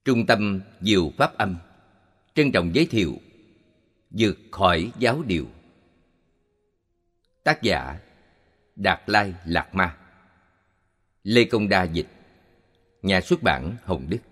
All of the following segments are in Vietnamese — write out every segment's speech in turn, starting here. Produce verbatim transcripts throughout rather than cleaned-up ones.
Trung tâm Diệu Pháp Âm trân trọng giới thiệu Vượt khỏi giáo điều. Tác giả Đạt Lai Lạt Ma. Lê Công Đa dịch. Nhà xuất bản Hồng Đức.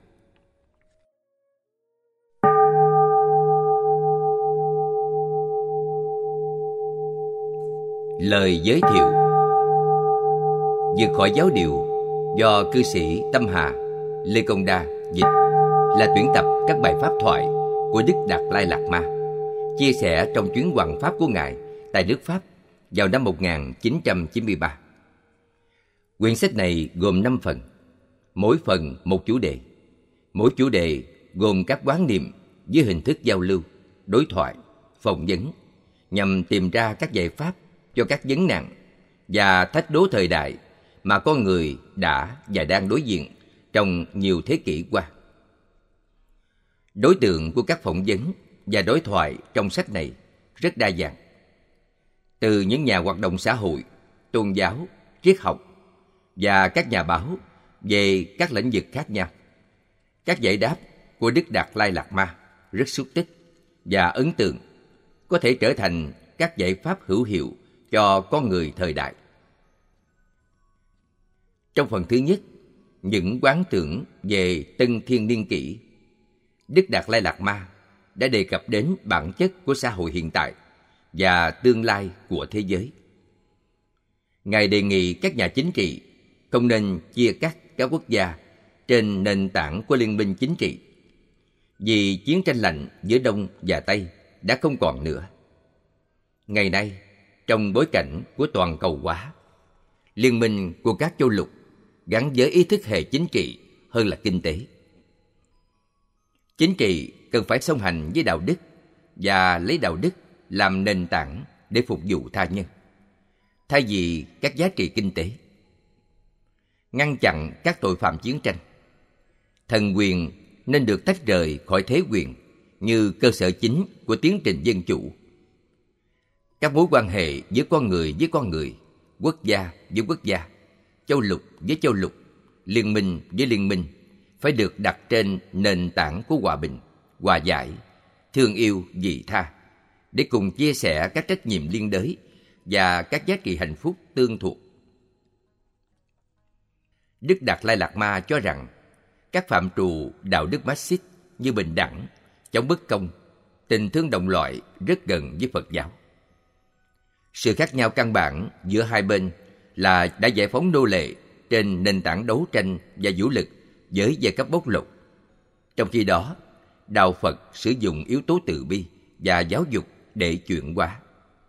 Lời giới thiệu Vượt khỏi giáo điều do cư sĩ Tâm Hà, Lê Công Đa dịch là tuyển tập các bài pháp thoại của Đức Đạt Lai Lạt Ma chia sẻ trong chuyến hoằng pháp của Ngài tại nước Pháp vào năm một nghìn chín trăm chín mươi ba. Quyển sách này gồm năm phần, mỗi phần một chủ đề. Mỗi chủ đề gồm các quán niệm với hình thức giao lưu, đối thoại, phỏng vấn, nhằm tìm ra các giải pháp cho các vấn nạn và thách đố thời đại mà con người đã và đang đối diện trong nhiều thế kỷ qua. Đối tượng của các phỏng vấn và đối thoại trong sách này rất đa dạng. Từ những nhà hoạt động xã hội, tôn giáo, triết học và các nhà báo về các lĩnh vực khác nhau. Các giải đáp của Đức Đạt Lai Lạt Ma rất xúc tích và ấn tượng, có thể trở thành các giải pháp hữu hiệu cho con người thời đại. Trong phần thứ nhất, những quán tưởng về tân thiên niên kỷ, Đức Đạt Lai Lạt Ma đã đề cập đến bản chất của xã hội hiện tại và tương lai của thế giới. Ngài đề nghị các nhà chính trị không nên chia cắt các quốc gia trên nền tảng của liên minh chính trị, vì chiến tranh lạnh giữa Đông và Tây đã không còn nữa. Ngày nay, trong bối cảnh của toàn cầu hóa, liên minh của các châu lục gắn với ý thức hệ chính trị hơn là kinh tế. Chính trị cần phải song hành với đạo đức và lấy đạo đức làm nền tảng để phục vụ tha nhân, thay vì các giá trị kinh tế. Ngăn chặn các tội phạm chiến tranh. Thần quyền nên được tách rời khỏi thế quyền như cơ sở chính của tiến trình dân chủ. Các mối quan hệ giữa con người với con người, quốc gia với quốc gia, châu lục với châu lục, liên minh với liên minh phải được đặt trên nền tảng của hòa bình, hòa giải, thương yêu, vị tha, để cùng chia sẻ các trách nhiệm liên đới và các giá trị hạnh phúc tương thuộc. Đức Đạt Lai Lạt Ma cho rằng các phạm trù đạo đức Marxist như bình đẳng, chống bất công, tình thương đồng loại rất gần với Phật giáo. Sự khác nhau căn bản giữa hai bên là đã giải phóng nô lệ trên nền tảng đấu tranh và vũ lực với giai cấp bóc lột. Trong khi đó, đạo Phật sử dụng yếu tố từ bi và giáo dục để chuyển hóa.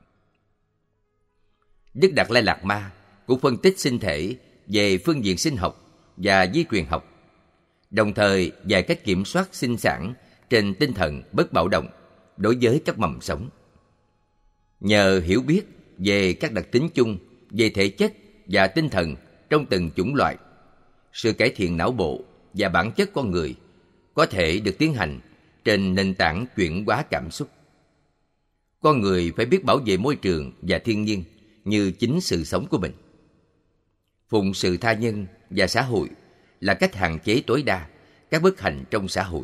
Đức Đạt Lai Lạt Ma cũng phân tích sinh thể về phương diện sinh học và di truyền học, đồng thời dạy cách kiểm soát sinh sản trên tinh thần bất bạo động đối với các mầm sống. Nhờ hiểu biết về các đặc tính chung về thể chất và tinh thần trong từng chủng loại, sự cải thiện não bộ và bản chất con người có thể được tiến hành trên nền tảng chuyển hóa cảm xúc. Con người phải biết bảo vệ môi trường và thiên nhiên như chính sự sống của mình. Phụng sự tha nhân và xã hội là cách hạn chế tối đa các bất hạnh trong xã hội.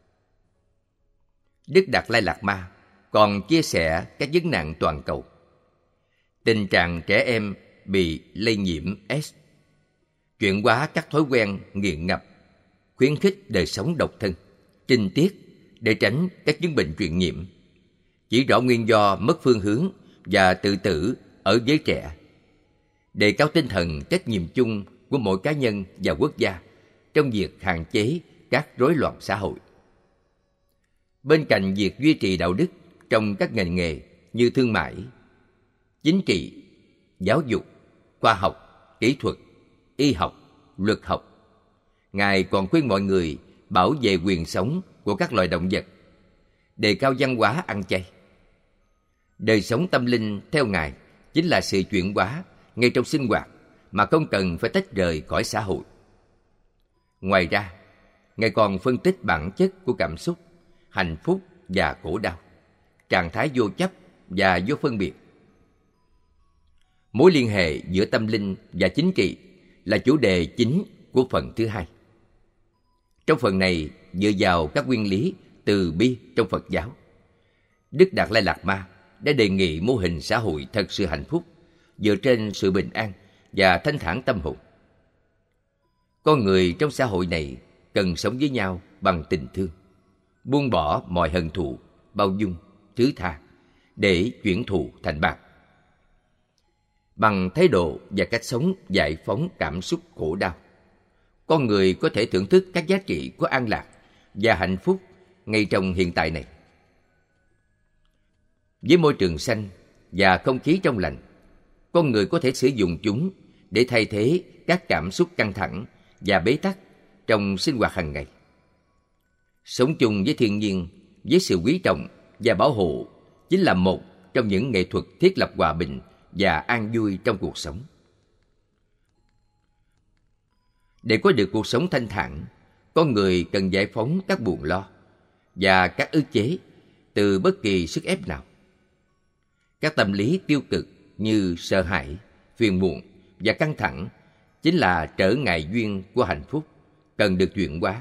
Đức Đạt Lai Lạt Ma còn chia sẻ các vấn nạn toàn cầu. Tình trạng trẻ em bị lây nhiễm S, chuyển hóa các thói quen nghiện ngập, khuyến khích đời sống độc thân, trinh tiết để tránh các chứng bệnh truyền nhiễm, chỉ rõ nguyên do mất phương hướng và tự tử ở giới trẻ, đề cao tinh thần trách nhiệm chung của mỗi cá nhân và quốc gia trong việc hạn chế các rối loạn xã hội. Bên cạnh việc duy trì đạo đức trong các ngành nghề như thương mại, chính trị, giáo dục, khoa học, kỹ thuật, y học, luật học, Ngài còn khuyên mọi người bảo vệ quyền sống của các loài động vật, đề cao văn hóa ăn chay. Đời sống tâm linh theo Ngài chính là sự chuyển hóa ngay trong sinh hoạt mà không cần phải tách rời khỏi xã hội. Ngoài ra, Ngài còn phân tích bản chất của cảm xúc, hạnh phúc và khổ đau, trạng thái vô chấp và vô phân biệt. Mối liên hệ giữa tâm linh và chính trị là chủ đề chính của phần thứ hai. Trong phần này dựa vào các nguyên lý từ bi trong Phật giáo, Đức Đạt Lai Lạt Ma đã đề nghị mô hình xã hội thật sự hạnh phúc dựa trên sự bình an và thanh thản tâm hồn. Con người trong xã hội này cần sống với nhau bằng tình thương, buông bỏ mọi hận thù, bao dung, thứ tha để chuyển thù thành bạc. Bằng thái độ và cách sống giải phóng cảm xúc khổ đau, con người có thể thưởng thức các giá trị của an lạc và hạnh phúc ngay trong hiện tại này. Với môi trường xanh và không khí trong lành, con người có thể sử dụng chúng để thay thế các cảm xúc căng thẳng và bế tắc trong sinh hoạt hàng ngày. Sống chung với thiên nhiên với sự quý trọng và bảo hộ chính là một trong những nghệ thuật thiết lập hòa bình và an vui trong cuộc sống. Để có được cuộc sống thanh thản, con người cần giải phóng các buồn lo và các ức chế từ bất kỳ sức ép nào. Các tâm lý tiêu cực như sợ hãi, phiền muộn và căng thẳng chính là trở ngại duyên của hạnh phúc, cần được chuyển hóa.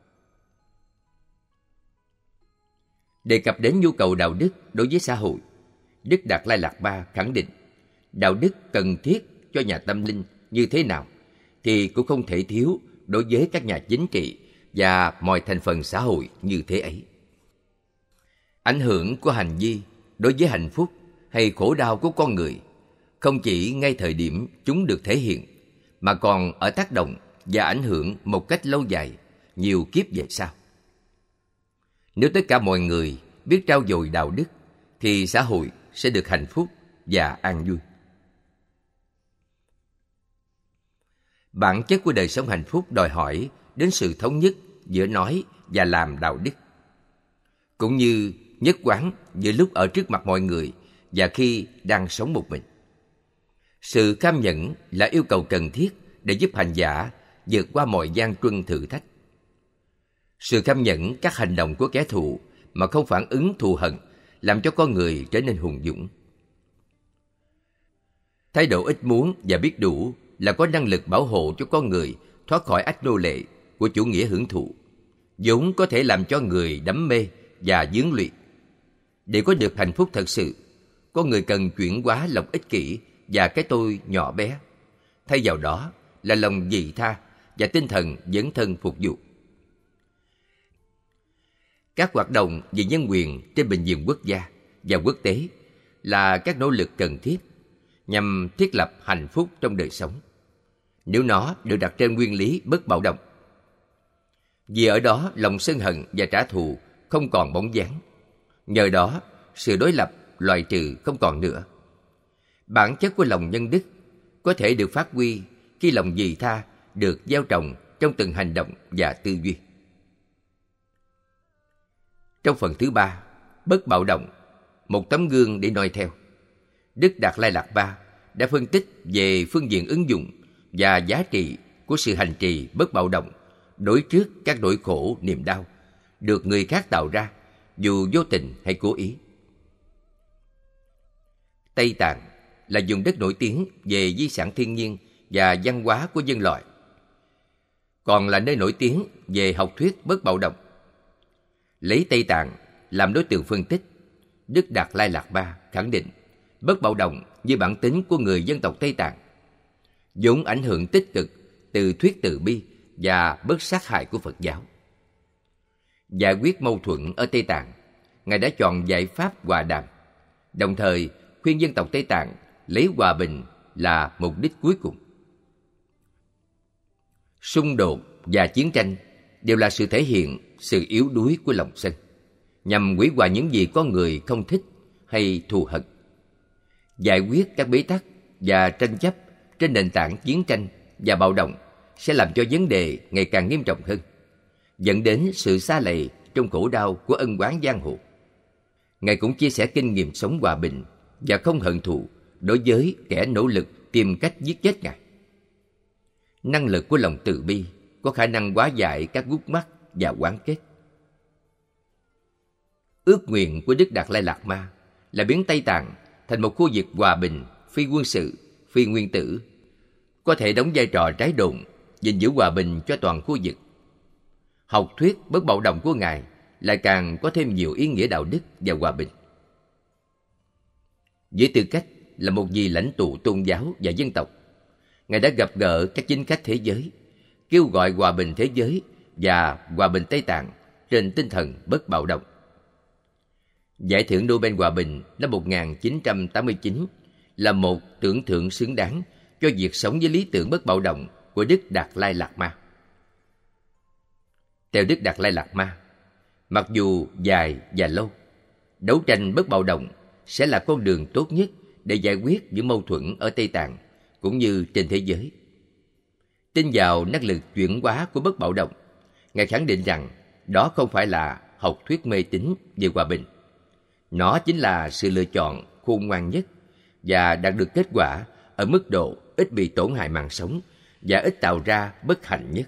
Đề cập đến nhu cầu đạo đức đối với xã hội, Đức Đạt Lai Lạt Ma khẳng định đạo đức cần thiết cho nhà tâm linh như thế nào thì cũng không thể thiếu đối với các nhà chính trị và mọi thành phần xã hội như thế ấy. Ảnh hưởng của hành vi đối với hạnh phúc hay khổ đau của con người không chỉ ngay thời điểm chúng được thể hiện, mà còn ở tác động và ảnh hưởng một cách lâu dài, nhiều kiếp về sau. Nếu tất cả mọi người biết trau dồi đạo đức, thì xã hội sẽ được hạnh phúc và an vui. Bản chất của đời sống hạnh phúc đòi hỏi đến sự thống nhất giữa nói và làm đạo đức, cũng như nhất quán giữa lúc ở trước mặt mọi người và khi đang sống một mình. Sự cam nhẫn là yêu cầu cần thiết để giúp hành giả vượt qua mọi gian truân thử thách. Sự cam nhẫn các hành động của kẻ thù mà không phản ứng thù hận làm cho con người trở nên hùng dũng. Thái độ ít muốn và biết đủ là có năng lực bảo hộ cho con người thoát khỏi ách nô lệ của chủ nghĩa hưởng thụ, vốn có thể làm cho người đắm mê và vướng lụy. Để có được hạnh phúc thật sự, con người cần chuyển hóa lòng ích kỷ và cái tôi nhỏ bé, thay vào đó là lòng vị tha và tinh thần dấn thân phục vụ. Các hoạt động về nhân quyền trên bình diện quốc gia và quốc tế là các nỗ lực cần thiết nhằm thiết lập hạnh phúc trong đời sống, nếu nó được đặt trên nguyên lý bất bạo động. Vì ở đó lòng sân hận và trả thù không còn bóng dáng, nhờ đó sự đối lập loại trừ không còn nữa. Bản chất của lòng nhân đức có thể được phát huy khi lòng vị tha được gieo trồng trong từng hành động và tư duy. Trong phần thứ ba, bất bạo động, một tấm gương để noi theo, Đức Đạt Lai Lạt Ma đã phân tích về phương diện ứng dụng và giá trị của sự hành trì bất bạo động đối trước các nỗi khổ niềm đau được người khác tạo ra, dù vô tình hay cố ý. Tây Tạng là vùng đất nổi tiếng về di sản thiên nhiên và văn hóa của nhân loại, còn là nơi nổi tiếng về học thuyết bất bạo động. Lấy Tây Tạng làm đối tượng phân tích, Đức Đạt Lai Lạt Ma khẳng định bất bạo động như bản tính của người dân tộc Tây Tạng, vốn ảnh hưởng tích cực từ thuyết từ bi và bất sát hại của Phật giáo. Giải quyết mâu thuẫn ở Tây Tạng, Ngài đã chọn giải pháp hòa đàm, đồng thời khuyên dân tộc Tây Tạng lấy hòa bình là mục đích cuối cùng. Xung đột và chiến tranh đều là sự thể hiện sự yếu đuối của lòng sân, nhằm hủy hoại những gì con người không thích hay thù hận. Giải quyết các bế tắc và tranh chấp trên nền tảng chiến tranh và bạo động sẽ làm cho vấn đề ngày càng nghiêm trọng hơn, dẫn đến sự sa lầy trong khổ đau của ân oán giang hồ. Ngài cũng chia sẻ kinh nghiệm sống hòa bình và không hận thù đối với kẻ nỗ lực tìm cách giết chết Ngài. Năng lực của lòng từ bi có khả năng hóa giải các gút mắc và oán kết. Ước nguyện của Đức Đạt Lai Lạt Ma là biến Tây Tạng thành một khu vực hòa bình, phi quân sự, phi nguyên tử, có thể đóng vai trò trái đồn, gìn giữ hòa bình cho toàn khu vực. Học thuyết bất bạo động của Ngài lại càng có thêm nhiều ý nghĩa đạo đức và hòa bình. Với tư cách là một vị lãnh tụ tôn giáo và dân tộc, Ngài đã gặp gỡ các chính khách thế giới, kêu gọi hòa bình thế giới và hòa bình Tây Tạng trên tinh thần bất bạo động. Giải thưởng Nobel Hòa bình năm một nghìn chín trăm tám mươi chín là một tưởng thưởng xứng đáng cho việc sống với lý tưởng bất bạo động của Đức Đạt Lai Lạt Ma. Theo Đức Đạt Lai Lạt Ma, mặc dù dài và lâu, đấu tranh bất bạo động sẽ là con đường tốt nhất để giải quyết những mâu thuẫn ở Tây Tạng cũng như trên thế giới. Tin vào năng lực chuyển hóa của bất bạo động, Ngài khẳng định rằng đó không phải là học thuyết mê tín về hòa bình. Nó chính là sự lựa chọn khôn ngoan nhất và đạt được kết quả ở mức độ ít bị tổn hại mạng sống và ít tạo ra bất hạnh nhất.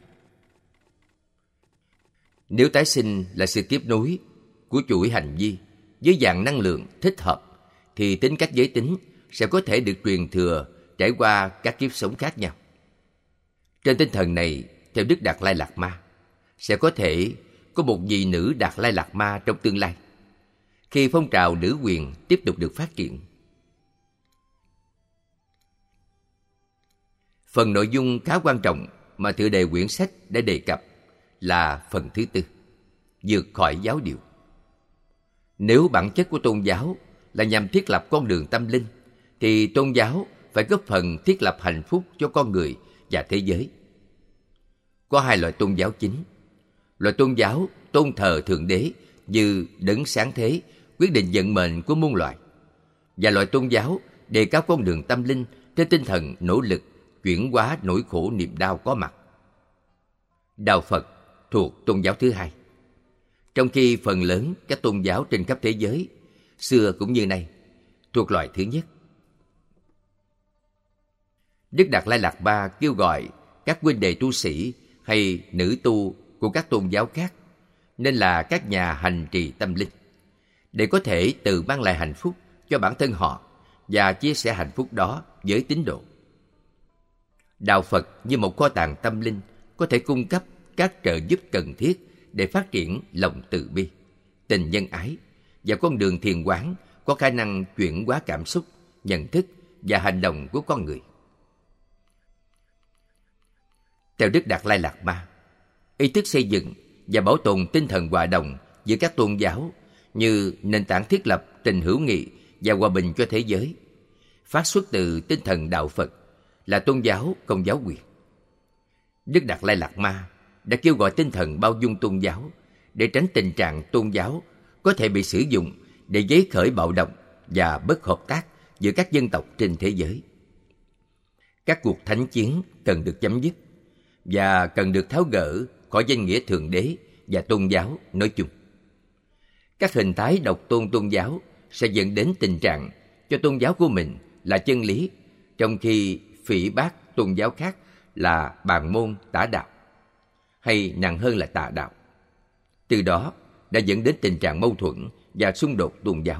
Nếu tái sinh là sự tiếp nối của chuỗi hành vi với dạng năng lượng thích hợp, thì tính cách giới tính sẽ có thể được truyền thừa trải qua các kiếp sống khác nhau. Trên tinh thần này, theo Đức Đạt Lai Lạt Ma, sẽ có thể có một vị nữ Đạt Lai Lạt Ma trong tương lai, khi phong trào nữ quyền tiếp tục được phát triển. Phần nội dung khá quan trọng mà tựa đề quyển sách đã đề cập là phần thứ tư, vượt khỏi giáo điều. Nếu bản chất của tôn giáo là nhằm thiết lập con đường tâm linh, thì tôn giáo phải góp phần thiết lập hạnh phúc cho con người và thế giới. Có hai loại tôn giáo chính. Loại tôn giáo tôn thờ Thượng Đế như đấng sáng thế, quyết định vận mệnh của muôn loài. Và loại tôn giáo đề cao con đường tâm linh trên tinh thần nỗ lực chuyển hóa nỗi khổ niềm đau có mặt. Đạo Phật thuộc tôn giáo thứ hai. Trong khi phần lớn các tôn giáo trên khắp thế giới, xưa cũng như nay, thuộc loại thứ nhất. Đức Đạt Lai Lạt Ma kêu gọi các huynh đệ tu sĩ hay nữ tu của các tôn giáo khác nên là các nhà hành trì tâm linh, để có thể tự mang lại hạnh phúc cho bản thân họ và chia sẻ hạnh phúc đó với tín đồ. Đạo Phật như một kho tàng tâm linh có thể cung cấp các trợ giúp cần thiết để phát triển lòng từ bi, tình nhân ái và con đường thiền quán có khả năng chuyển hóa cảm xúc, nhận thức và hành động của con người. Theo Đức Đạt Lai Lạt Ma, ý thức xây dựng và bảo tồn tinh thần hòa đồng giữa các tôn giáo như nền tảng thiết lập tình hữu nghị và hòa bình cho thế giới, phát xuất từ tinh thần đạo Phật là tôn giáo không giáo quyền. Đức Đạt Lai Lạt Ma đã kêu gọi tinh thần bao dung tôn giáo để tránh tình trạng tôn giáo có thể bị sử dụng để giấy khởi bạo động và bất hợp tác giữa các dân tộc trên thế giới. Các cuộc thánh chiến cần được chấm dứt và cần được tháo gỡ khỏi danh nghĩa Thượng Đế và tôn giáo nói chung. Các hình thái độc tôn tôn giáo sẽ dẫn đến tình trạng cho tôn giáo của mình là chân lý, trong khi phỉ báng tôn giáo khác là bàn môn tả đạo, hay nặng hơn là tà đạo. Từ đó đã dẫn đến tình trạng mâu thuẫn và xung đột tôn giáo.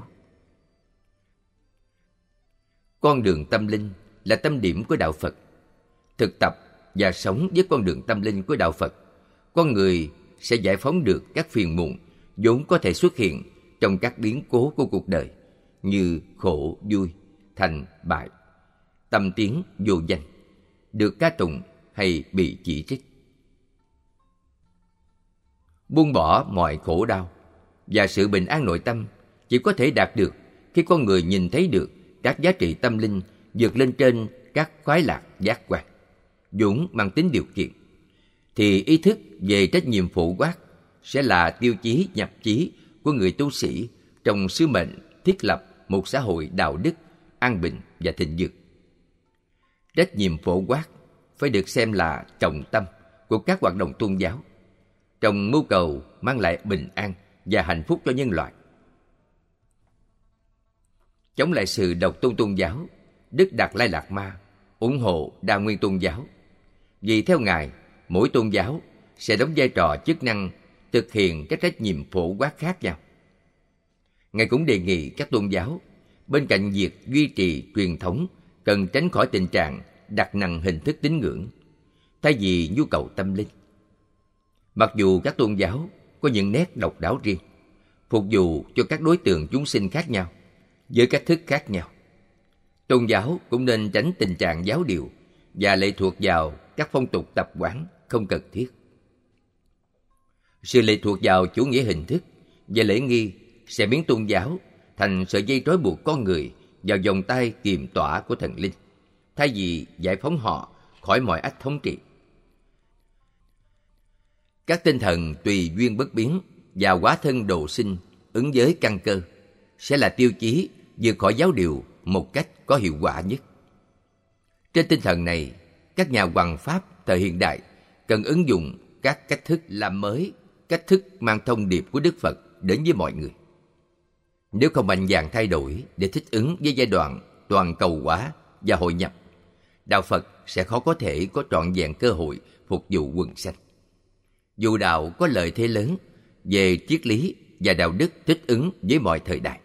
Con đường tâm linh là tâm điểm của đạo Phật. Thực tập và sống với con đường tâm linh của đạo Phật, con người sẽ giải phóng được các phiền muộn vốn có thể xuất hiện trong các biến cố của cuộc đời như khổ, vui, thành, bại, tâm tiến, vô danh, được ca tụng hay bị chỉ trích. Buông bỏ mọi khổ đau và sự bình an nội tâm chỉ có thể đạt được khi con người nhìn thấy được các giá trị tâm linh vượt lên trên các khoái lạc giác quan vốn mang tính điều kiện, thì ý thức về trách nhiệm phổ quát sẽ là tiêu chí nhập chí của người tu sĩ trong sứ mệnh thiết lập một xã hội đạo đức, an bình và thịnh vượng. Trách nhiệm phổ quát phải được xem là trọng tâm của các hoạt động tôn giáo trong mưu cầu mang lại bình an và hạnh phúc cho nhân loại. Chống lại sự độc tôn tôn giáo, Đức Đạt Lai Lạt Ma ủng hộ đa nguyên tôn giáo, vì theo Ngài, mỗi tôn giáo sẽ đóng vai trò chức năng thực hiện các trách nhiệm phổ quát khác nhau. Ngài cũng đề nghị các tôn giáo, bên cạnh việc duy trì truyền thống, cần tránh khỏi tình trạng đặt nặng hình thức tín ngưỡng thay vì nhu cầu tâm linh. Mặc dù các tôn giáo có những nét độc đáo riêng, phục vụ cho các đối tượng chúng sinh khác nhau, với cách thức khác nhau, tôn giáo cũng nên tránh tình trạng giáo điều và lệ thuộc vào các phong tục tập quán không cần thiết. Sự lệ thuộc vào chủ nghĩa hình thức và lễ nghi sẽ biến tôn giáo thành sợi dây trói buộc con người vào vòng tay kiềm tỏa của thần linh, thay vì giải phóng họ khỏi mọi ách thống trị. Các tinh thần tùy duyên bất biến và hóa thân độ sinh ứng với căn cơ sẽ là tiêu chí vượt khỏi giáo điều một cách có hiệu quả nhất. Trên tinh thần này, các nhà hoằng pháp thời hiện đại cần ứng dụng các cách thức làm mới, cách thức mang thông điệp của Đức Phật đến với mọi người. Nếu không mạnh dạn thay đổi để thích ứng với giai đoạn toàn cầu hóa và hội nhập, đạo Phật sẽ khó có thể có trọn vẹn cơ hội phục vụ quần sanh. Dù đạo có lợi thế lớn về triết lý và đạo đức thích ứng với mọi thời đại.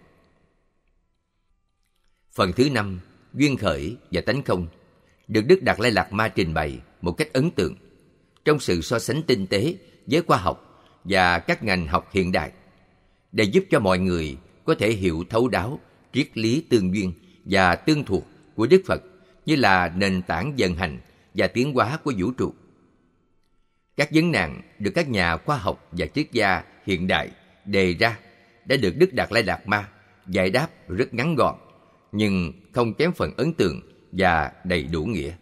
Phần thứ năm, duyên khởi và tánh không, được Đức Đạt Lai Lạt Ma trình bày một cách ấn tượng trong sự so sánh tinh tế với khoa học và các ngành học hiện đại, để giúp cho mọi người có thể hiểu thấu đáo triết lý tương duyên và tương thuộc của Đức Phật như là nền tảng vận hành và tiến hóa của vũ trụ. Các vấn nạn được các nhà khoa học và triết gia hiện đại đề ra đã được Đức Đạt Lai Lạt Ma giải đáp rất ngắn gọn, nhưng không kém phần ấn tượng và đầy đủ nghĩa.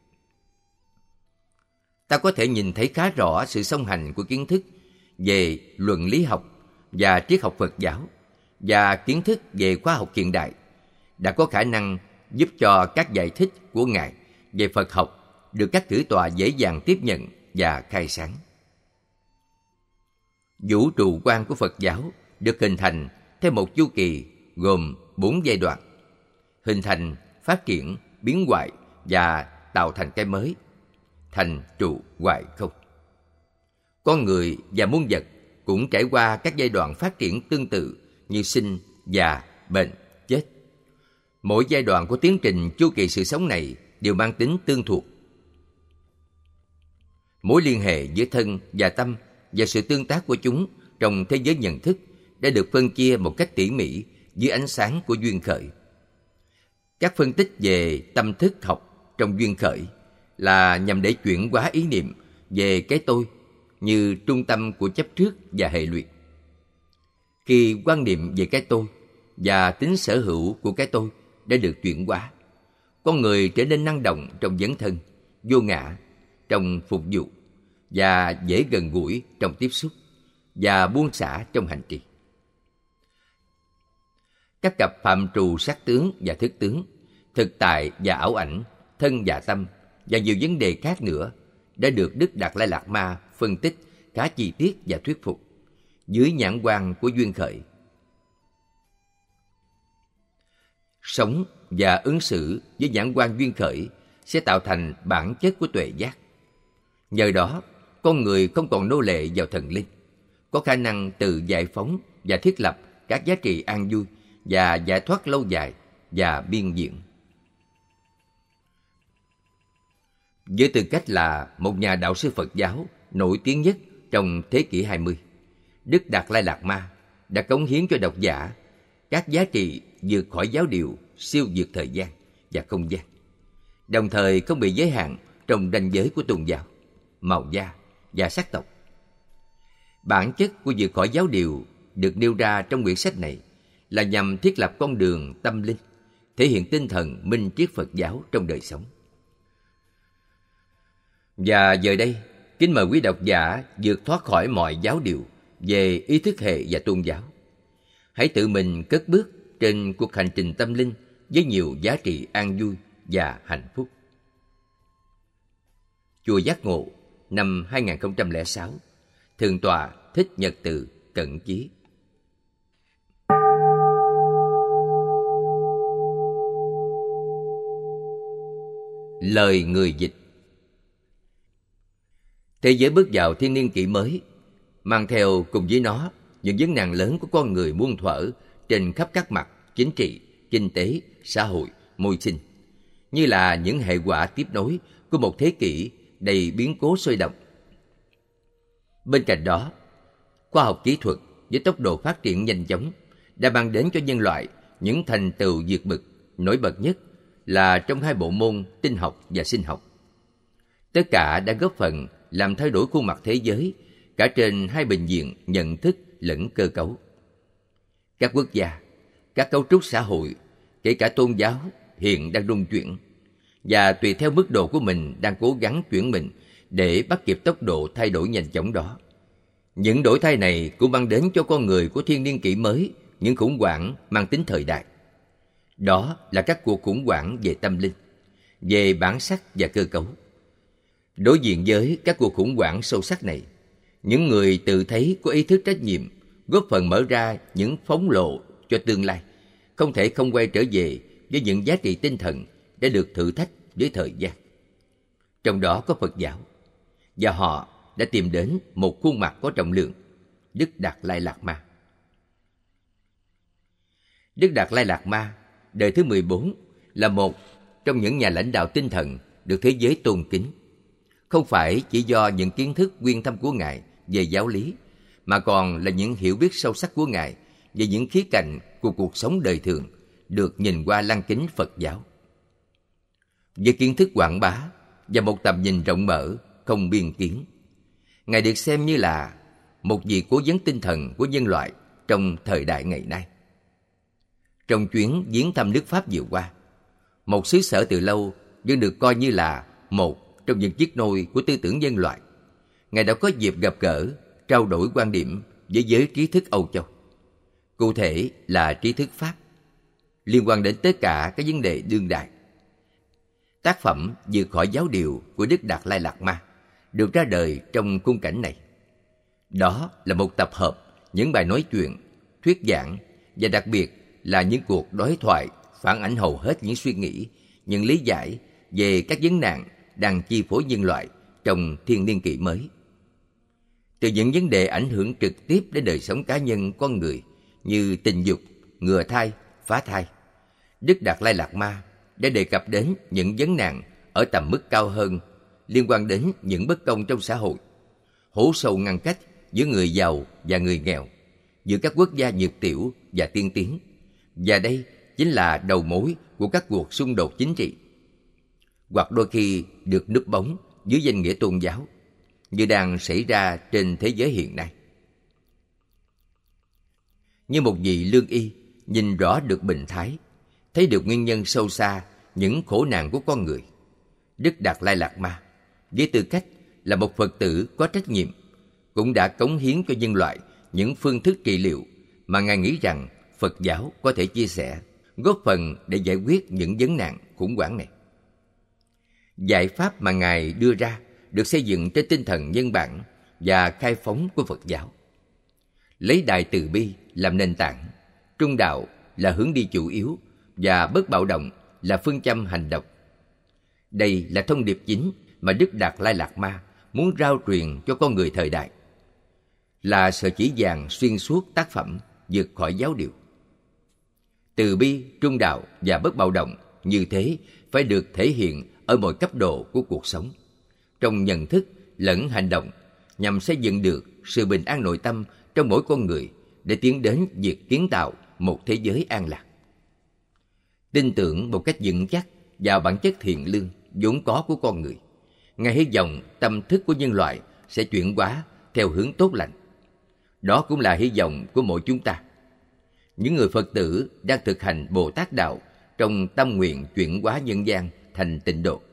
Ta có thể nhìn thấy khá rõ sự song hành của kiến thức về luận lý học và triết học Phật giáo và kiến thức về khoa học hiện đại đã có khả năng giúp cho các giải thích của Ngài về Phật học được các cử tọa dễ dàng tiếp nhận và khai sáng. Vũ trụ quan của Phật giáo được hình thành theo một chu kỳ gồm bốn giai đoạn: hình thành, phát triển, biến hoại và tạo thành cái mới, thành trụ hoại không. Con người và muôn vật cũng trải qua các giai đoạn phát triển tương tự như sinh, già, bệnh, chết. Mỗi giai đoạn của tiến trình chu kỳ sự sống này đều mang tính tương thuộc. Mối liên hệ giữa thân và tâm và sự tương tác của chúng trong thế giới nhận thức đã được phân chia một cách tỉ mỉ dưới ánh sáng của duyên khởi. Các phân tích về tâm thức học trong duyên khởi là nhằm để chuyển hóa ý niệm về cái tôi như trung tâm của chấp trước và hệ lụy. Khi quan niệm về cái tôi và tính sở hữu của cái tôi đã được chuyển hóa, con người trở nên năng động trong dấn thân, vô ngã trong phục vụ và dễ gần gũi trong tiếp xúc và buông xả trong hành trì. Các cặp phạm trù sắc tướng và thức tướng, thực tại và ảo ảnh, thân và tâm và nhiều vấn đề khác nữa đã được Đức Đạt Lai Lạt Ma phân tích khá chi tiết và thuyết phục dưới nhãn quan của duyên khởi. Sống và ứng xử với nhãn quan duyên khởi sẽ tạo thành bản chất của tuệ giác. Nhờ đó, con người không còn nô lệ vào thần linh, có khả năng tự giải phóng và thiết lập các giá trị an vui và giải thoát lâu dài và biên diện. Với tư cách là một nhà đạo sư Phật giáo nổi tiếng nhất trong thế kỷ hai mươi, Đức Đạt Lai Lạt Ma đã cống hiến cho độc giả các giá trị vượt khỏi giáo điều, siêu vượt thời gian và không gian, đồng thời không bị giới hạn trong ranh giới của tôn giáo, màu da và sắc tộc. Bản chất của vượt khỏi giáo điều được nêu ra trong quyển sách này là nhằm thiết lập con đường tâm linh, thể hiện tinh thần minh triết Phật giáo trong đời sống. Và giờ đây, kính mời quý độc giả vượt thoát khỏi mọi giáo điều về ý thức hệ và tôn giáo. Hãy tự mình cất bước trên cuộc hành trình tâm linh với nhiều giá trị an vui và hạnh phúc. Chùa Giác Ngộ, năm hai nghìn không trăm lẻ sáu, Thượng tọa Thích Nhật Từ, Cận Chí. Lời người dịch. Thế giới bước vào thiên niên kỷ mới, mang theo cùng với nó những vấn nạn lớn của con người muôn thuở trên khắp các mặt chính trị, kinh tế, xã hội, môi sinh, như là những hệ quả tiếp nối của một thế kỷ đầy biến cố sôi động. Bên cạnh đó, khoa học kỹ thuật với tốc độ phát triển nhanh chóng đã mang đến cho nhân loại những thành tựu vượt bậc, nổi bật nhất là trong hai bộ môn tinh học và sinh học. Tất cả đã góp phần làm thay đổi khuôn mặt thế giới cả trên hai bình diện nhận thức lẫn cơ cấu. Các quốc gia, các cấu trúc xã hội, kể cả tôn giáo hiện đang rung chuyển, và tùy theo mức độ của mình đang cố gắng chuyển mình để bắt kịp tốc độ thay đổi nhanh chóng đó. Những đổi thay này cũng mang đến cho con người của thiên niên kỷ mới những khủng hoảng mang tính thời đại. Đó là các cuộc khủng hoảng về tâm linh, về bản sắc và cơ cấu. Đối diện với các cuộc khủng hoảng sâu sắc này, những người tự thấy có ý thức trách nhiệm góp phần mở ra những phóng lộ cho tương lai, không thể không quay trở về với những giá trị tinh thần đã được thử thách với thời gian. Trong đó có Phật giáo, và họ đã tìm đến một khuôn mặt có trọng lượng, Đức Đạt Lai Lạt Ma. Đức Đạt Lai Lạt Ma, đời thứ mười bốn, là một trong những nhà lãnh đạo tinh thần được thế giới tôn kính. Không phải chỉ do những kiến thức uyên thâm của Ngài về giáo lý, mà còn là những hiểu biết sâu sắc của Ngài về những khía cạnh của cuộc sống đời thường được nhìn qua lăng kính Phật giáo. Với kiến thức quảng bá và một tầm nhìn rộng mở, không biên kiến, Ngài được xem như là một vị cố vấn tinh thần của nhân loại trong thời đại ngày nay. Trong chuyến viếng thăm nước Pháp vừa qua, một xứ sở từ lâu vẫn được coi như là một trong những chiếc nôi của tư tưởng nhân loại, Ngài đã có dịp gặp gỡ, trao đổi quan điểm với giới trí thức Âu Châu, cụ thể là trí thức Pháp, liên quan đến tất cả các vấn đề đương đại. Tác phẩm Vượt khỏi giáo điều của Đức Đạt Lai Lạt Ma được ra đời trong khung cảnh này. Đó là một tập hợp những bài nói chuyện, thuyết giảng và đặc biệt là những cuộc đối thoại phản ánh hầu hết những suy nghĩ, những lý giải về các vấn nạn đang chi phối nhân loại trong thiên niên kỷ mới. Từ những vấn đề ảnh hưởng trực tiếp đến đời sống cá nhân con người như tình dục, ngừa thai, phá thai, Đức Đạt Lai Lạt Ma đã đề cập đến những vấn nạn ở tầm mức cao hơn liên quan đến những bất công trong xã hội, hố sâu ngăn cách giữa người giàu và người nghèo, giữa các quốc gia nhược tiểu và tiên tiến. Và đây chính là đầu mối của các cuộc xung đột chính trị, hoặc đôi khi được núp bóng dưới danh nghĩa tôn giáo, như đang xảy ra trên thế giới hiện nay. Như một vị lương y nhìn rõ được bình thái, thấy được nguyên nhân sâu xa những khổ nạn của con người, Đức Đạt Lai Lạt Ma, với tư cách là một Phật tử có trách nhiệm, cũng đã cống hiến cho nhân loại những phương thức trị liệu mà Ngài nghĩ rằng Phật giáo có thể chia sẻ, góp phần để giải quyết những vấn nạn khủng hoảng này. Giải pháp mà Ngài đưa ra được xây dựng trên tinh thần nhân bản và khai phóng của Phật giáo. Lấy đại từ bi làm nền tảng, trung đạo là hướng đi chủ yếu và bất bạo động là phương châm hành động. Đây là thông điệp chính mà Đức Đạt Lai Lạt Ma muốn rao truyền cho con người thời đại, là sợi chỉ vàng xuyên suốt tác phẩm Vượt khỏi giáo điều. Từ bi, trung đạo và bất bạo động như thế phải được thể hiện ở mọi cấp độ của cuộc sống, trong nhận thức lẫn hành động, nhằm xây dựng được sự bình an nội tâm trong mỗi con người để tiến đến việc kiến tạo một thế giới an lạc. Tin tưởng một cách vững chắc vào bản chất thiện lương vốn có của con người, Ngài hy vọng tâm thức của nhân loại sẽ chuyển hóa theo hướng tốt lành. Đó cũng là hy vọng của mỗi chúng ta, những người Phật tử đang thực hành Bồ Tát Đạo trong tâm nguyện chuyển hóa nhân gian thành tịnh độ.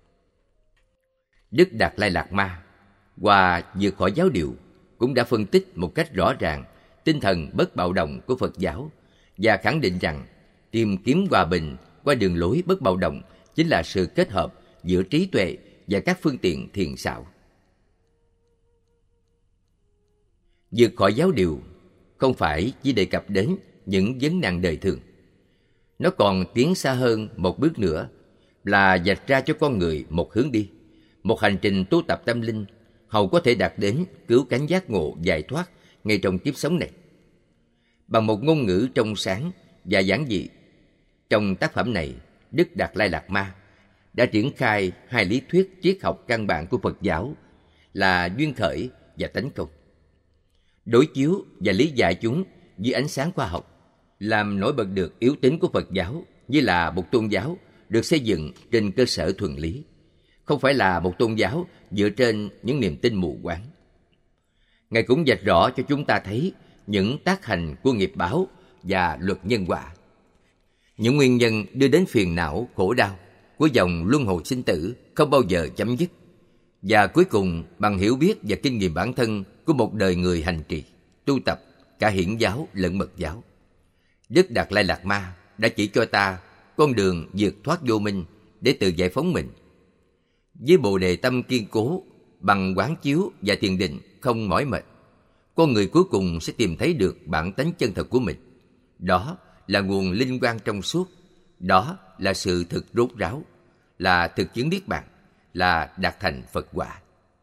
Đức Đạt Lai Lạt Ma qua Vượt khỏi giáo điều cũng đã phân tích một cách rõ ràng tinh thần bất bạo động của Phật giáo và khẳng định rằng tìm kiếm hòa bình qua đường lối bất bạo động chính là sự kết hợp giữa trí tuệ và các phương tiện thiền xảo. Vượt khỏi giáo điều không phải chỉ đề cập đến những vấn nạn đời thường. Nó còn tiến xa hơn một bước nữa, là vạch ra cho con người một hướng đi, một hành trình tu tập tâm linh hầu có thể đạt đến cứu cánh giác ngộ giải thoát ngay trong kiếp sống này. Bằng một ngôn ngữ trong sáng và giản dị, trong tác phẩm này, Đức Đạt Lai Lạt Ma đã triển khai hai lý thuyết triết học căn bản của Phật giáo là duyên khởi và tánh công. Đối chiếu và lý giải chúng dưới ánh sáng khoa học làm nổi bật được yếu tính của Phật giáo như là một tôn giáo được xây dựng trên cơ sở thuần lý, không phải là một tôn giáo dựa trên những niềm tin mù quáng. Ngài cũng vạch rõ cho chúng ta thấy những tác hành của nghiệp báo và luật nhân quả, những nguyên nhân đưa đến phiền não, khổ đau của dòng luân hồi sinh tử không bao giờ chấm dứt. Và cuối cùng, bằng hiểu biết và kinh nghiệm bản thân của một đời người hành trì, tu tập cả hiển giáo lẫn mật giáo, Đức Đạt Lai Lạt Ma đã chỉ cho ta con đường vượt thoát vô minh để tự giải phóng mình. Với bồ đề tâm kiên cố, bằng quán chiếu và thiền định không mỏi mệt, con người cuối cùng sẽ tìm thấy được bản tánh chân thật của mình. Đó là nguồn linh quang trong suốt, đó là sự thực rốt ráo, là thực chứng niết bàn, là đạt thành Phật quả.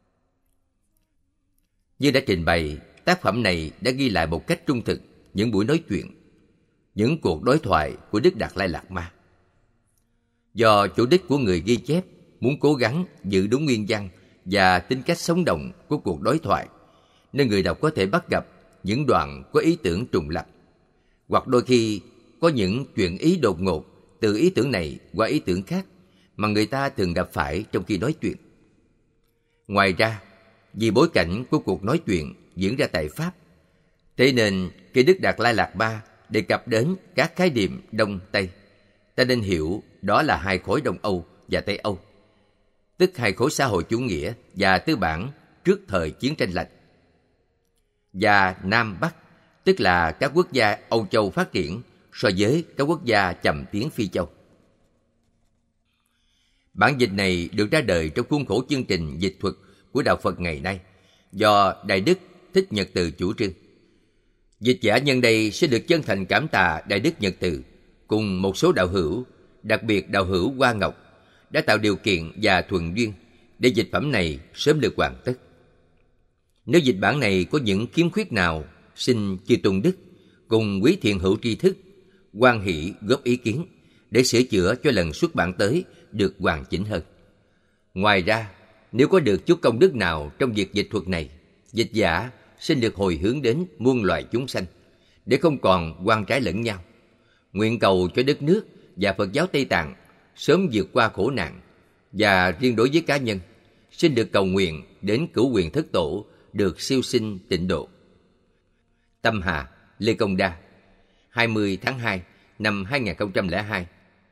Như đã trình bày, tác phẩm này đã ghi lại một cách trung thực những buổi nói chuyện, những cuộc đối thoại của Đức Đạt Lai Lạt Ma. Do chủ đích của người ghi chép muốn cố gắng giữ đúng nguyên văn và tính cách sống động của cuộc đối thoại, nên người đọc có thể bắt gặp những đoạn có ý tưởng trùng lặp, hoặc đôi khi có những chuyện ý đột ngột từ ý tưởng này qua ý tưởng khác mà người ta thường gặp phải trong khi nói chuyện. Ngoài ra, vì bối cảnh của cuộc nói chuyện diễn ra tại Pháp, thế nên khi Đức Đạt Lai Lạt Ma đề cập đến các khái niệm Đông Tây, ta nên hiểu đó là hai khối Đông Âu và Tây Âu, tức hai khối xã hội chủ nghĩa và tư bản trước thời chiến tranh lạnh, và Nam Bắc, tức là các quốc gia Âu Châu phát triển so với các quốc gia chậm tiến Phi Châu. Bản dịch này được ra đời trong khuôn khổ chương trình dịch thuật của Đạo Phật ngày nay do Đại Đức Thích Nhật Từ chủ trương. Dịch giả nhân đây sẽ được chân thành cảm tạ Đại Đức Nhật Từ cùng một số đạo hữu, đặc biệt đạo hữu Hoa Ngọc, đã tạo điều kiện và thuận duyên để dịch phẩm này sớm được hoàn tất. Nếu dịch bản này có những khiếm khuyết nào, xin chư tôn đức cùng quý thiện hữu tri thức hoan hỷ góp ý kiến để sửa chữa cho lần xuất bản tới được hoàn chỉnh hơn. Ngoài ra, nếu có được chút công đức nào trong việc dịch thuật này, dịch giả xin được hồi hướng đến muôn loài chúng sanh để không còn oan trái lẫn nhau. Nguyện cầu cho đất nước và Phật giáo Tây Tạng sớm vượt qua khổ nạn, và riêng đối với cá nhân, xin được cầu nguyện đến cửu quyền thất tổ được siêu sinh tịnh độ. Tâm Hà, Lê Công Đa, hai mươi tháng hai năm hai nghìn không trăm lẻ hai.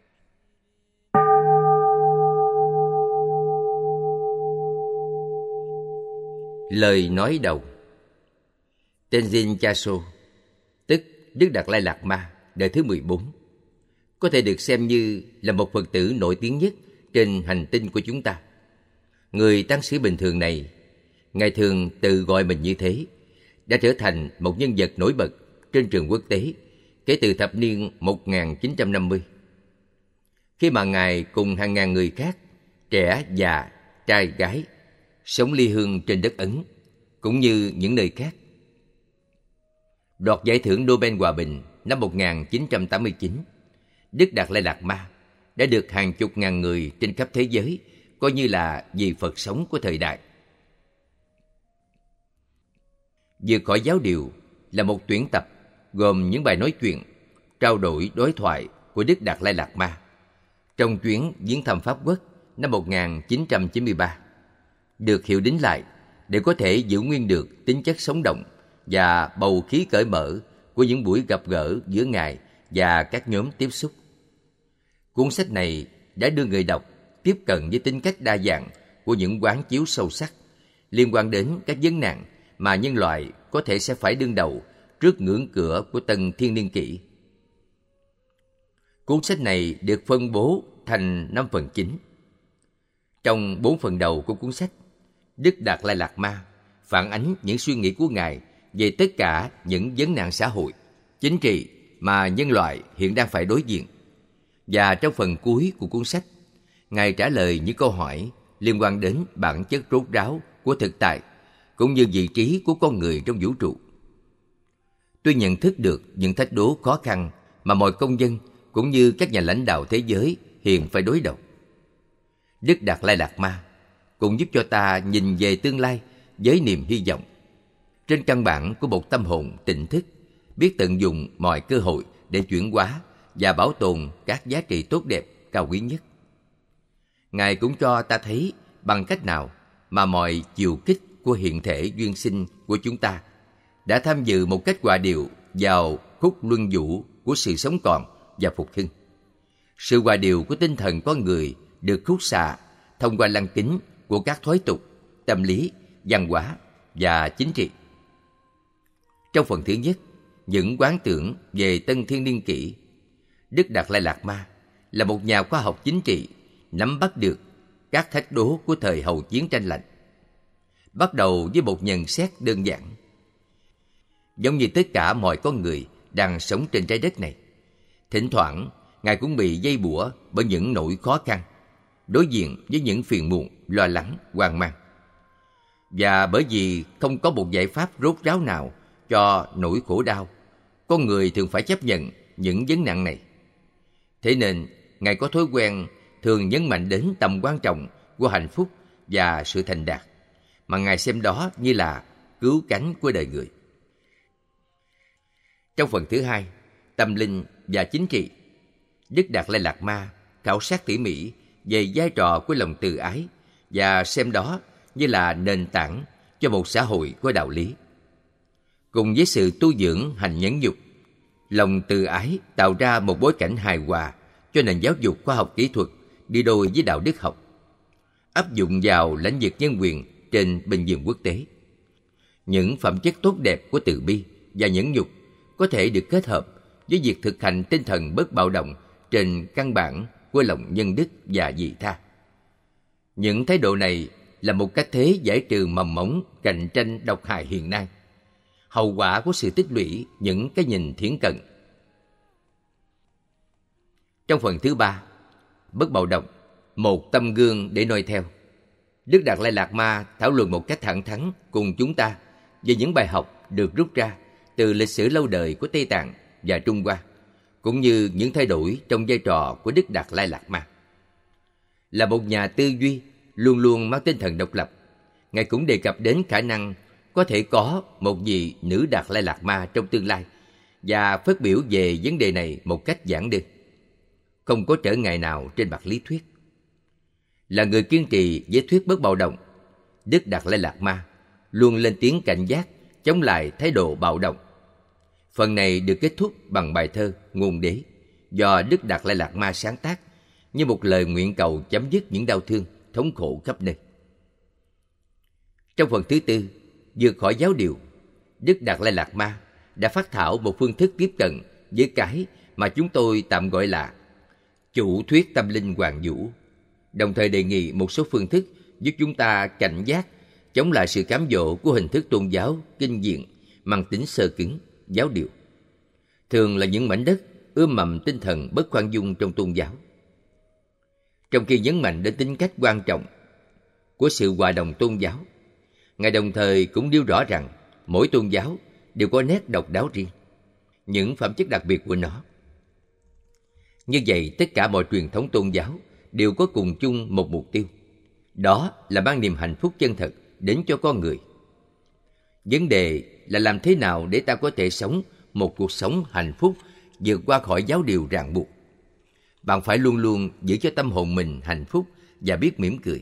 Lời nói đầu. Tenzin Gyatso, tức Đức Đạt Lai Lạt Ma đời thứ mười bốn, có thể được xem như là một Phật tử nổi tiếng nhất trên hành tinh của chúng ta. Người tăng sĩ bình thường này, Ngài thường tự gọi mình như thế, đã trở thành một nhân vật nổi bật trên trường quốc tế kể từ thập niên một nghìn chín trăm năm mươi. Khi mà Ngài cùng hàng ngàn người khác, trẻ, già, trai, gái, sống ly hương trên đất Ấn, cũng như những nơi khác. Đoạt giải thưởng Nobel Hòa Bình năm một nghìn chín trăm tám mươi chín, Đức Đạt Lai Lạt Ma đã được hàng chục ngàn người trên khắp thế giới coi như là vị Phật sống của thời đại. Vượt khỏi giáo điều là một tuyển tập gồm những bài nói chuyện, trao đổi đối thoại của Đức Đạt Lai Lạt Ma trong chuyến viếng thăm Pháp Quốc năm một nghìn chín trăm chín mươi ba, được hiệu đính lại để có thể giữ nguyên được tính chất sống động và bầu khí cởi mở của những buổi gặp gỡ giữa Ngài và các nhóm tiếp xúc. Cuốn sách này đã đưa người đọc tiếp cận với tính cách đa dạng của những quán chiếu sâu sắc liên quan đến các vấn nạn mà nhân loại có thể sẽ phải đương đầu trước ngưỡng cửa của tân thiên niên kỷ. Cuốn sách này được phân bố thành năm phần chính. Trong bốn phần đầu của cuốn sách, Đức Đạt Lai Lạt Ma phản ánh những suy nghĩ của Ngài về tất cả những vấn nạn xã hội, chính trị mà nhân loại hiện đang phải đối diện. Và trong phần cuối của cuốn sách, Ngài trả lời những câu hỏi liên quan đến bản chất rốt ráo của thực tại, cũng như vị trí của con người trong vũ trụ. Tuy nhận thức được những thách đố khó khăn mà mọi công dân cũng như các nhà lãnh đạo thế giới hiện phải đối đầu, Đức Đạt Lai Lạt Ma cũng giúp cho ta nhìn về tương lai với niềm hy vọng. Trên căn bản của một tâm hồn tỉnh thức, biết tận dụng mọi cơ hội để chuyển hóa và bảo tồn các giá trị tốt đẹp cao quý nhất. Ngài cũng cho ta thấy bằng cách nào mà mọi chiều kích của hiện thể duyên sinh của chúng ta đã tham dự một cách hòa điệu vào khúc luân vũ của sự sống còn và phục hưng. Sự hòa điệu của tinh thần con người được khúc xạ thông qua lăng kính của các thói tục, tâm lý, văn hóa và chính trị. Trong phần thứ nhất, những quán tưởng về Tân Thiên Niên Kỷ, Đức Đạt Lai Lạt Ma là một nhà khoa học chính trị nắm bắt được các thách đố của thời hậu chiến tranh lạnh. Bắt đầu với một nhận xét đơn giản. Giống như tất cả mọi con người đang sống trên trái đất này, thỉnh thoảng Ngài cũng bị dây bủa bởi những nỗi khó khăn, đối diện với những phiền muộn, lo lắng, hoang mang. Và bởi vì không có một giải pháp rốt ráo nào cho nỗi khổ đau, con người thường phải chấp nhận những vấn nạn này. Thế nên, Ngài có thói quen thường nhấn mạnh đến tầm quan trọng của hạnh phúc và sự thành đạt, mà Ngài xem đó như là cứu cánh của đời người. Trong phần thứ hai, tâm linh và chính trị, Đức Đạt Lai Lạt Ma khảo sát tỉ mỉ về vai trò của lòng từ ái và xem đó như là nền tảng cho một xã hội có đạo lý. Cùng với sự tu dưỡng hành nhẫn nhục, lòng từ ái tạo ra một bối cảnh hài hòa cho nền giáo dục khoa học kỹ thuật đi đôi với đạo đức học, áp dụng vào lĩnh vực nhân quyền trên bình diện quốc tế. Những phẩm chất tốt đẹp của từ bi và nhẫn nhục có thể được kết hợp với việc thực hành tinh thần bất bạo động trên căn bản của lòng nhân đức và vị tha. Những thái độ này là một cách thế giải trừ mầm mống cạnh tranh độc hại hiện nay, hậu quả của sự tích lũy những cái nhìn thiển cận. Trong phần thứ ba, bất bạo động, một tâm gương để noi theo, Đức Đạt Lai Lạt Ma thảo luận một cách thẳng thắn cùng chúng ta về những bài học được rút ra từ lịch sử lâu đời của Tây Tạng và Trung Hoa, cũng như những thay đổi trong vai trò của Đức Đạt Lai Lạt Ma. Là một nhà tư duy luôn luôn mang tinh thần độc lập, Ngài cũng đề cập đến khả năng có thể có một vị nữ Đạt Lai Lạt Ma trong tương lai và phát biểu về vấn đề này một cách giản đơn. Không có trở ngại nào trên mặt lý thuyết. Là người kiên trì với thuyết bất bạo động, Đức Đạt Lai Lạt Ma luôn lên tiếng cảnh giác chống lại thái độ bạo động. Phần này được kết thúc bằng bài thơ Ngôn Đế do Đức Đạt Lai Lạt Ma sáng tác như một lời nguyện cầu chấm dứt những đau thương, thống khổ khắp nơi. Trong phần thứ tư, vượt khỏi giáo điều, Đức Đạt Lai Lạt Ma đã phát thảo một phương thức tiếp cận với cái mà chúng tôi tạm gọi là chủ thuyết tâm linh hoàn vũ, đồng thời đề nghị một số phương thức giúp chúng ta cảnh giác chống lại sự cám dỗ của hình thức tôn giáo kinh diện mang tính sơ cứng, giáo điều, thường là những mảnh đất ươm mầm tinh thần bất khoan dung trong tôn giáo. Trong khi nhấn mạnh đến tính cách quan trọng của sự hòa đồng tôn giáo, Ngài đồng thời cũng nêu rõ rằng mỗi tôn giáo đều có nét độc đáo riêng, những phẩm chất đặc biệt của nó. Như vậy, tất cả mọi truyền thống tôn giáo đều có cùng chung một mục tiêu, đó là mang niềm hạnh phúc chân thật đến cho con người. Vấn đề là làm thế nào để ta có thể sống một cuộc sống hạnh phúc vượt qua khỏi giáo điều ràng buộc. Bạn phải luôn luôn giữ cho tâm hồn mình hạnh phúc và biết mỉm cười.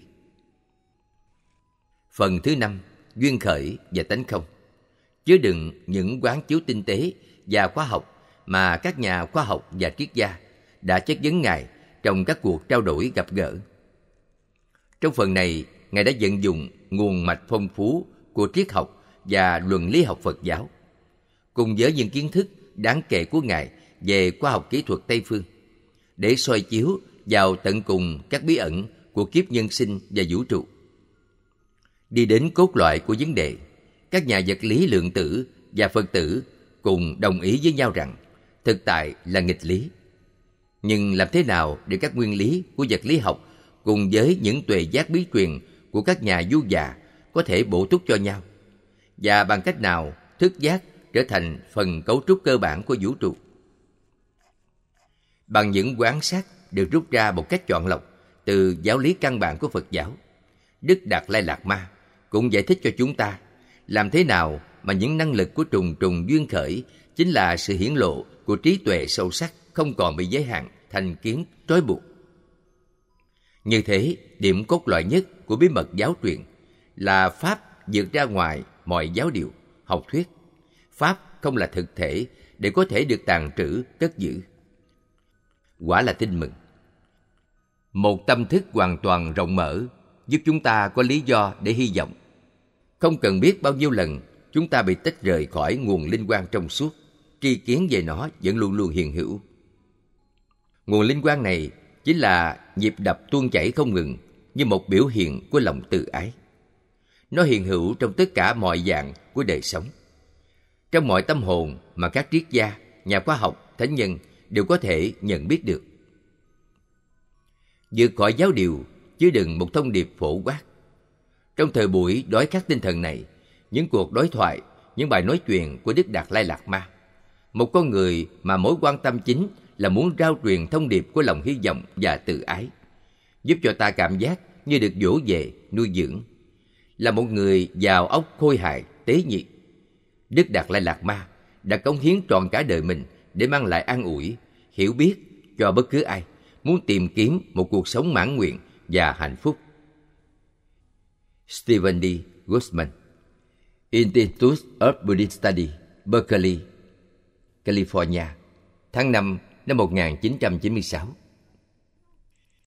Phần thứ năm, duyên khởi và tánh không, chứa đựng những quán chiếu tinh tế và khoa học mà các nhà khoa học và triết gia đã chất vấn Ngài trong các cuộc trao đổi gặp gỡ. Trong phần này, Ngài đã vận dụng nguồn mạch phong phú của triết học và luận lý học Phật giáo, cùng với những kiến thức đáng kể của Ngài về khoa học kỹ thuật Tây phương, để soi chiếu vào tận cùng các bí ẩn của kiếp nhân sinh và vũ trụ. Đi đến cốt lõi của vấn đề, các nhà vật lý lượng tử và Phật tử cùng đồng ý với nhau rằng thực tại là nghịch lý. Nhưng làm thế nào để các nguyên lý của vật lý học cùng với những tuệ giác bí truyền của các nhà du già có thể bổ túc cho nhau? Và bằng cách nào thức giác trở thành phần cấu trúc cơ bản của vũ trụ? Bằng những quan sát được rút ra một cách chọn lọc từ giáo lý căn bản của Phật giáo, Đức Đạt Lai Lạt Ma cũng giải thích cho chúng ta làm thế nào mà những năng lực của trùng trùng duyên khởi chính là sự hiển lộ của trí tuệ sâu sắc, không còn bị giới hạn, thành kiến, trói buộc. Như thế, điểm cốt lõi nhất của bí mật giáo truyền là Pháp vượt ra ngoài mọi giáo điều, học thuyết. Pháp không là thực thể để có thể được tàng trữ, cất giữ. Quả là tin mừng. Một tâm thức hoàn toàn rộng mở giúp chúng ta có lý do để hy vọng. Không cần biết bao nhiêu lần chúng ta bị tách rời khỏi nguồn linh quang trong suốt, tri kiến về nó vẫn luôn luôn hiện hữu. Nguồn linh quang này chính là nhịp đập tuôn chảy không ngừng như một biểu hiện của lòng từ ái. Nó hiện hữu trong tất cả mọi dạng của đời sống, trong mọi tâm hồn mà các triết gia, nhà khoa học, thánh nhân đều có thể nhận biết được. Vượt khỏi giáo điều chứa đựng một thông điệp phổ quát. Trong thời buổi đói khát tinh thần này, những cuộc đối thoại, những bài nói chuyện của Đức Đạt Lai Lạt Ma, một con người mà mối quan tâm chính là muốn rao truyền thông điệp của lòng hy vọng và tự ái, giúp cho ta cảm giác như được dỗ về, nuôi dưỡng. Là một người giàu óc khôi hài, tế nhị, Đức Đạt Lai Lạt Ma đã cống hiến trọn cả đời mình để mang lại an ủi, hiểu biết cho bất cứ ai muốn tìm kiếm một cuộc sống mãn nguyện và hạnh phúc. Stephen D. Guzman, Institute of Buddhist Study, Berkeley, California, tháng năm năm một nghìn chín trăm chín mươi sáu.